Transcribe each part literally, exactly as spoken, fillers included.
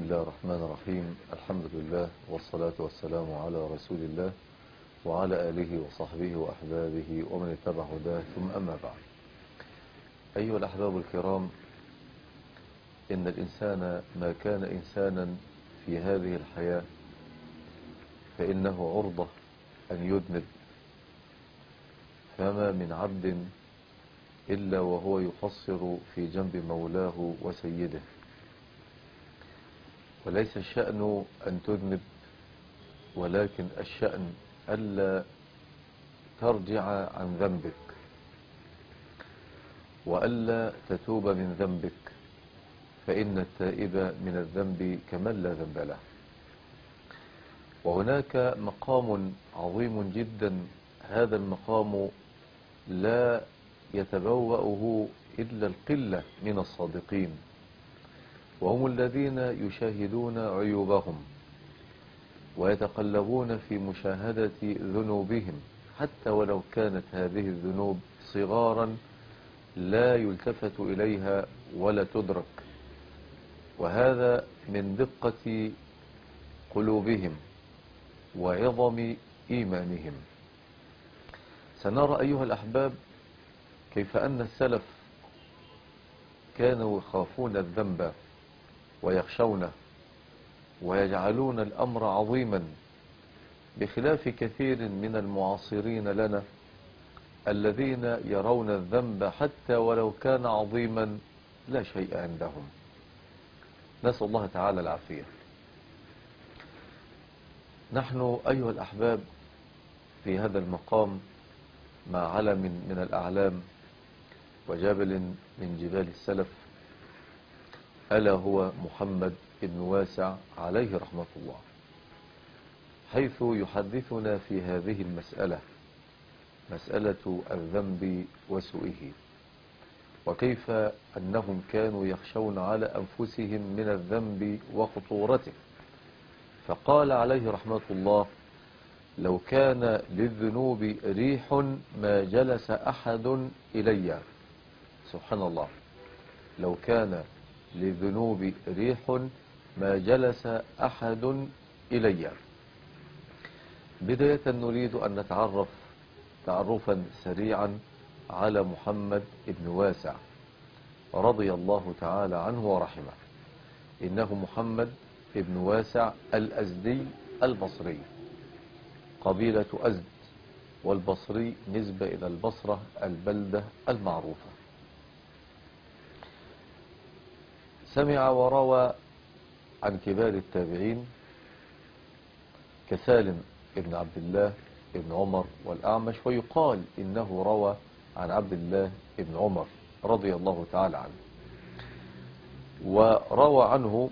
الله الرحمن الرحيم. الحمد لله والصلاة والسلام على رسول الله وعلى آله وصحبه وأحبابه ومن اتبع هداه، ثم أما بعد. أيها الأحباب الكرام، إن الإنسان ما كان إنسانا في هذه الحياة فإنه عرضة أن يذنب، فما من عبد إلا وهو يقصر في جنب مولاه وسيده، وليس الشأن أن تذنب، ولكن الشأن ألا ترجع عن ذنبك وألا تتوب من ذنبك، فإن التائب من الذنب كمن لا ذنب له. وهناك مقام عظيم جدا، هذا المقام لا يتبوأه إلا القلة من الصادقين، وهم الذين يشاهدون عيوبهم ويتقلبون في مشاهدة ذنوبهم، حتى ولو كانت هذه الذنوب صغارا لا يلتفت إليها ولا تدرك، وهذا من دقة قلوبهم وعظم إيمانهم. سنرى أيها الأحباب كيف أن السلف كانوا يخافون الذنب ويخشونه ويجعلون الأمر عظيما، بخلاف كثير من المعاصرين لنا الذين يرون الذنب حتى ولو كان عظيما لا شيء عندهم. نسأل الله تعالى العافية. نحن أيها الأحباب في هذا المقام مع علم من الأعلام وجبل من جبال السلف، ألا هو محمد بن واسع عليه رحمة الله، حيث يحدثنا في هذه المسألة، مسألة الذنب وسوءه، وكيف أنهم كانوا يخشون على أنفسهم من الذنب وخطورته. فقال عليه رحمة الله: لو كان للذنوب ريح ما جلس أحد إلي. سبحان الله، لو كان للذنوب ريح ما جلس أحد إلي. بداية نريد أن نتعرف تعرفا سريعا على محمد بن واسع رضي الله تعالى عنه ورحمه. إنه محمد بن واسع الأزدي البصري، قبيلة أزد، والبصري نسبة إلى البصرة البلدة المعروفة. سمع وروى عن كبار التابعين كسالم ابن عبد الله ابن عمر والأعمش، ويقال إنه روى عن عبد الله ابن عمر رضي الله تعالى عنه، وروى عنه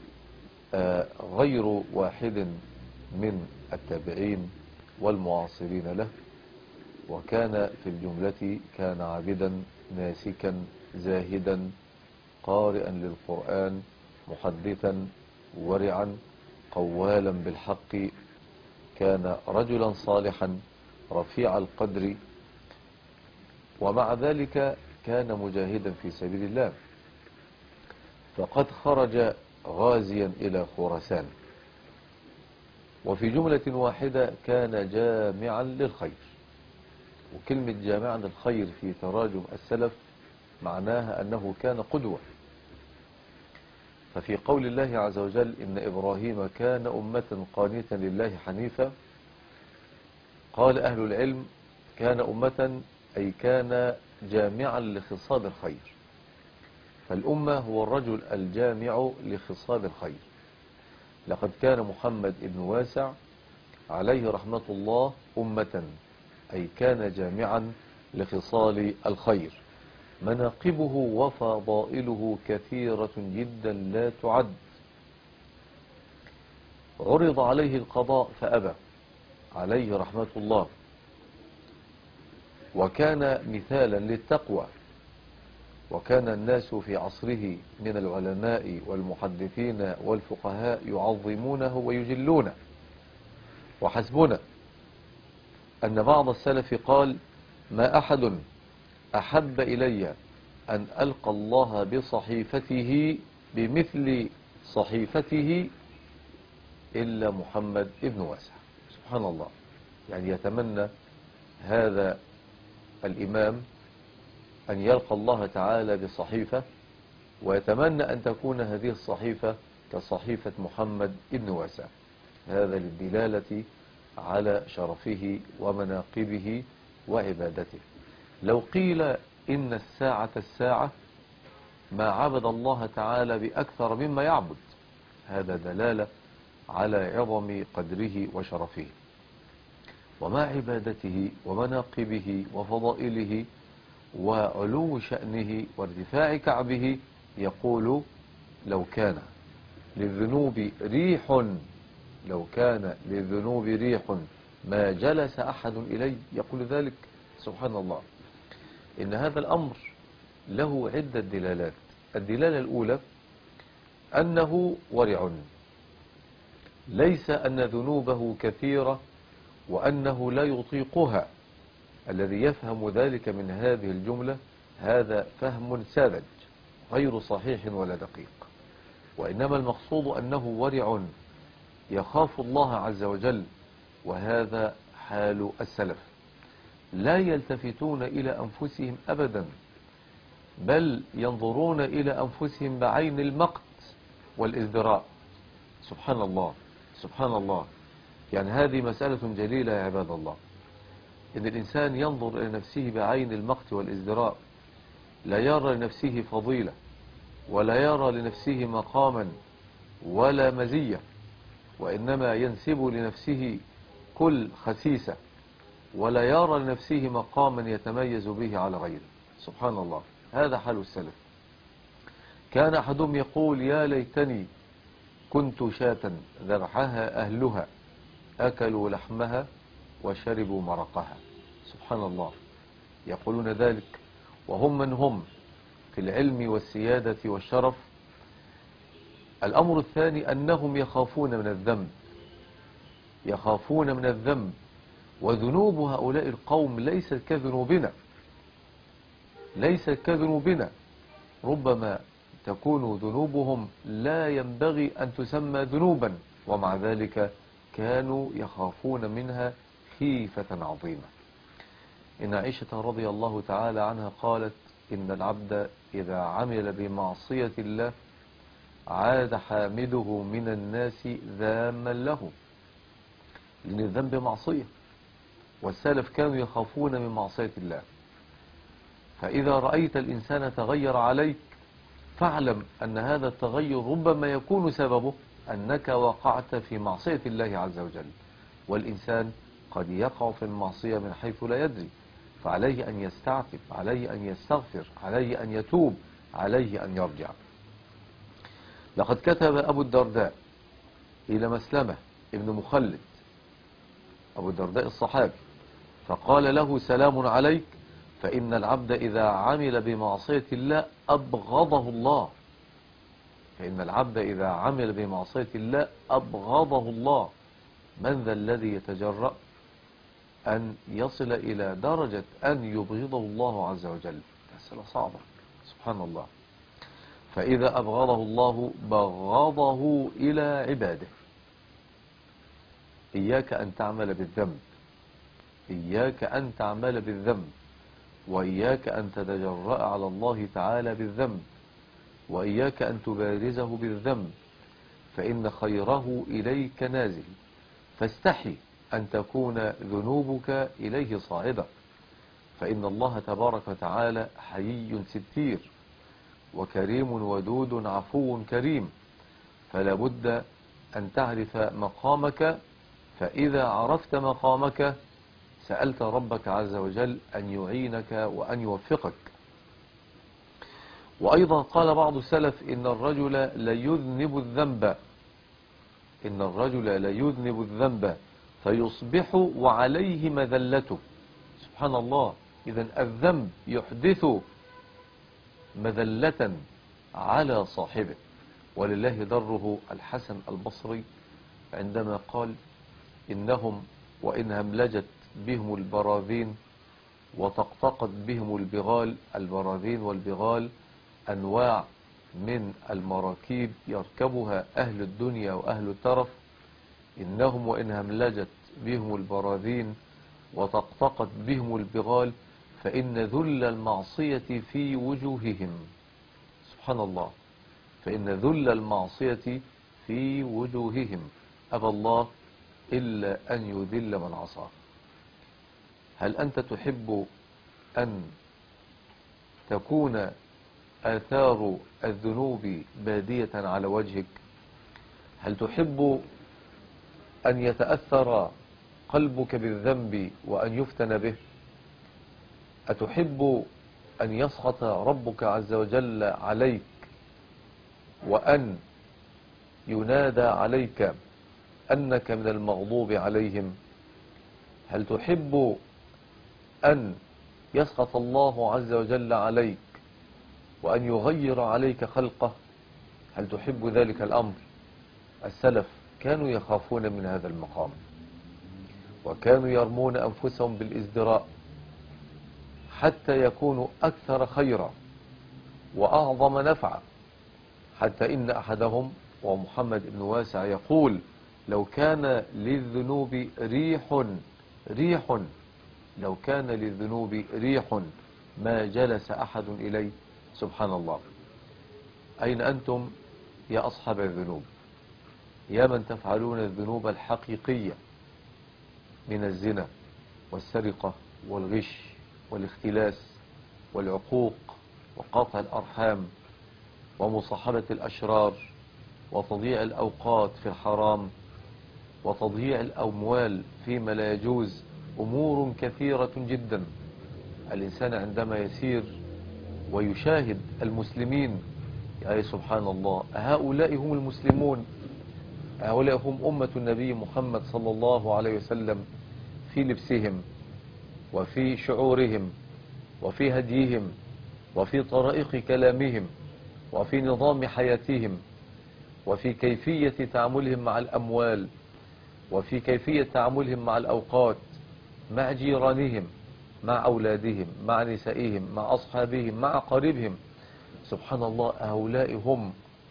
غير واحد من التابعين والمعاصرين له. وكان في الجملة كان عابدا ناسكا زاهدا قارئا للقرآن محدثا ورعا قوالا بالحق، كان رجلا صالحا رفيع القدر، ومع ذلك كان مجاهدا في سبيل الله، فقد خرج غازيا إلى خراسان. وفي جملة واحدة كان جامعا للخير. وكلمة جامعا للخير في تراجم السلف معناها أنه كان قدوة. ففي قول الله عز وجل: إن إبراهيم كان أمة قانتا لله حنيفا، قال أهل العلم كان أمة أي كان جامعا لخصال الخير، فالأمة هو الرجل الجامع لخصال الخير. لقد كان محمد بن واسع عليه رحمة الله أمة، أي كان جامعا لخصال الخير. مناقبه وفضائله كثيرة جدا لا تعد. عرض عليه القضاء فأبى عليه رحمة الله، وكان مثالا للتقوى، وكان الناس في عصره من العلماء والمحدثين والفقهاء يعظمونه ويجلونه. وحسبنا أن بعض السلف قال: ما أحد أحب إلي أن ألقى الله بصحيفته بمثل صحيفته إلا محمد ابن واسع. سبحان الله. يعني يتمنى هذا الإمام أن يلقى الله تعالى بصحيفة، ويتمنى أن تكون هذه الصحيفة كصحيفة محمد ابن واسع. هذا للدلالة على شرفه ومناقبه وعبادته. لو قيل إن الساعة الساعة ما عبد الله تعالى بأكثر مما يعبد، هذا دلالة على عظم قدره وشرفه ومع عبادته ومناقبه وفضائله وعلو شأنه وارتفاع كعبه. يقول لو كان للذنوب ريح لو كان للذنوب ريح ما جلس أحد إلي، يقول ذلك. سبحان الله. إن هذا الأمر له عدة دلالات. الدلالة الأولى أنه ورع، ليس أن ذنوبه كثيرة وأنه لا يطيقها. الذي يفهم ذلك من هذه الجملة هذا فهم ساذج غير صحيح ولا دقيق، وإنما المقصود أنه ورع يخاف الله عز وجل، وهذا حال السلف. لا يلتفتون إلى أنفسهم أبدا، بل ينظرون إلى أنفسهم بعين المقت والازدراء. سبحان الله. سبحان الله. يعني هذه مسألة جليلة يا عباد الله، إن الإنسان ينظر إلى نفسه بعين المقت والازدراء، لا يرى لنفسه فضيلة ولا يرى لنفسه مقاما ولا مزية، وإنما ينسب لنفسه كل خسيسة، ولا يرى لنفسه مقاما يتميز به على غيره. سبحان الله. هذا حال السلف. كان أحدهم يقول يا ليتني كنت شاة ذرعها أهلها أكلوا لحمها وشربوا مرقها. سبحان الله. يقولون ذلك وهم من هم في العلم والسيادة والشرف. الأمر الثاني أنهم يخافون من الذنب، يخافون من الذنب، وذنوب هؤلاء القوم ليست كذنوبنا، ليست كذنوبنا. ربما تكون ذنوبهم لا ينبغي أن تسمى ذنوبا، ومع ذلك كانوا يخافون منها خيفة عظيمة. إن عائشة رضي الله تعالى عنها قالت إن العبد إذا عمل بمعصية الله عاد حامده من الناس ذاما له، لأن الذنب معصية، والسلف كانوا يخافون من معصية الله. فإذا رأيت الإنسان تغير عليك فاعلم أن هذا التغير ربما يكون سببه أنك وقعت في معصية الله عز وجل، والإنسان قد يقع في المعصية من حيث لا يدري، فعليه أن يستعتب، عليه أن يستغفر، عليه أن يتوب، عليه أن يرجع. لقد كتب أبو الدرداء إلى مسلمة ابن مخلد، أبو الدرداء الصحابي، فقال له سلام عليك، فإن العبد إذا عمل بمعصية الله أبغضه الله، فإن العبد إذا عمل بمعصية الله أبغضه الله. من ذا الذي يتجرأ أن يصل إلى درجة أن يبغضه الله عز وجل؟ مسألة صعبة. سبحان الله. فإذا أبغضه الله بغضه إلى عباده. إياك أن تعمل بالذنب، إياك أن تعمل بالذنب، وإياك أن تتجرأ على الله تعالى بالذنب، وإياك أن تبارزه بالذنب، فإن خيره إليك نازل، فاستحي أن تكون ذنوبك إليه صاعدة، فإن الله تبارك وتعالى حيي ستير وكريم ودود عفو كريم، فلا بد أن تعرف مقامك. فإذا عرفت مقامك سألت ربك عز وجل أن يعينك وأن يوفقك. وأيضا قال بعض السلف إن الرجل ليذنب الذنب إن الرجل ليذنب الذنب فيصبح وعليه مذلته. سبحان الله. إذن الذنب يحدث مذلة على صاحبه. ولله دره الحسن البصري عندما قال إنهم وإن هملجت بهم البراذين وطقطقت بهم البغال. البراذين والبغال أنواع من المراكيب يركبها أهل الدنيا وأهل الترف، إنهم وإن هملجت بهم البراذين وطقطقت بهم البغال فإن ذل المعصية في وجوههم. سبحان الله، فإن ذل المعصية في وجوههم، أبى الله إلا أن يذل من عصاه. هل أنت تحب أن تكون آثار الذنوب بادية على وجهك؟ هل تحب أن يتأثر قلبك بالذنب وأن يفتن به؟ أتحب أن يسخط ربك عز وجل عليك وأن ينادى عليك أنك من المغضوب عليهم؟ هل تحب أن يسخط الله عز وجل عليك وأن يغير عليك خلقه؟ هل تحب ذلك الأمر؟ السلف كانوا يخافون من هذا المقام، وكانوا يرمون أنفسهم بالازدراء حتى يكونوا أكثر خيرا وأعظم نفعا، حتى إن أحدهم ومحمد بن واسع يقول: لو كان للذنوب ريح ريح لو كان للذنوب ريح ما جلس أحد إليه. سبحان الله. أين أنتم يا أصحاب الذنوب؟ يا من تفعلون الذنوب الحقيقية من الزنا والسرقة والغش والاختلاس والعقوق وقطع الأرحام ومصاحبة الأشرار وتضييع الأوقات في الحرام وتضييع الأموال فيما لا يجوز. أمور كثيرة جدا. الإنسان عندما يسير ويشاهد المسلمين، يا سبحان الله، هؤلاء هم المسلمون، هؤلاء هم أمة النبي محمد صلى الله عليه وسلم، في لبسهم وفي شعورهم وفي هديهم وفي طرائق كلامهم وفي نظام حياتهم وفي كيفية تعاملهم مع الأموال وفي كيفية تعاملهم مع الأوقات، مع جيرانهم، مع أولادهم، مع نسائهم، مع أصحابهم، مع قريبهم. سبحان الله، هؤلاء هم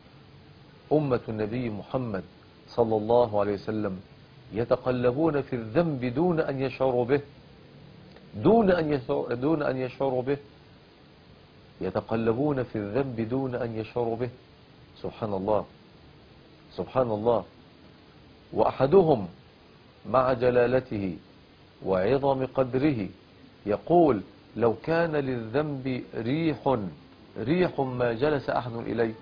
أمة النبي محمد صلى الله عليه وسلم، يتقلبون في الذنب دون أن يشعروا به دون أن يشعروا, دون أن يشعروا به يتقلبون في الذنب دون أن يشعروا به. سبحان الله، سبحان الله. وأحدهم مع جلالته وعظم قدره يقول: لو كان للذنب ريح ريح ما جلس أحد إليه.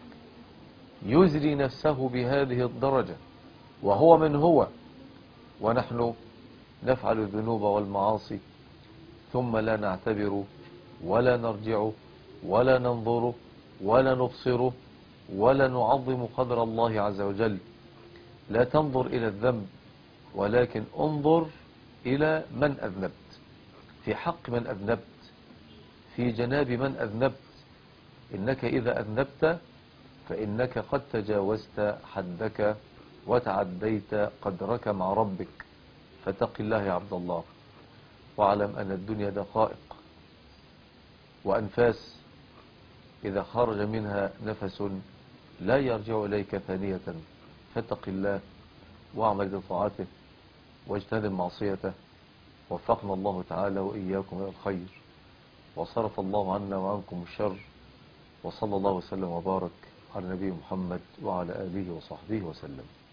يزري نفسه بهذه الدرجة وهو من هو، ونحن نفعل الذنوب والمعاصي ثم لا نعتبر ولا نرجع ولا ننظر ولا نبصر ولا نعظم قدر الله عز وجل. لا تنظر إلى الذنب، ولكن انظر إلى من أذنبت، في حق من أذنبت، في جناب من أذنبت. إنك إذا أذنبت فإنك قد تجاوزت حدك وتعديت قدرك مع ربك. فاتق الله يا عبد الله، واعلم أن الدنيا دقائق وأنفاس، إذا خرج منها نفس لا يرجع إليك ثانية. فاتق الله واعمل بطاعته واجتنب معصيته. وفقنا الله تعالى وإياكم إلى الخير، وصرف الله عنا وعنكم الشر، وصلى الله وسلم وبارك على نبي محمد وعلى آله وصحبه وسلم.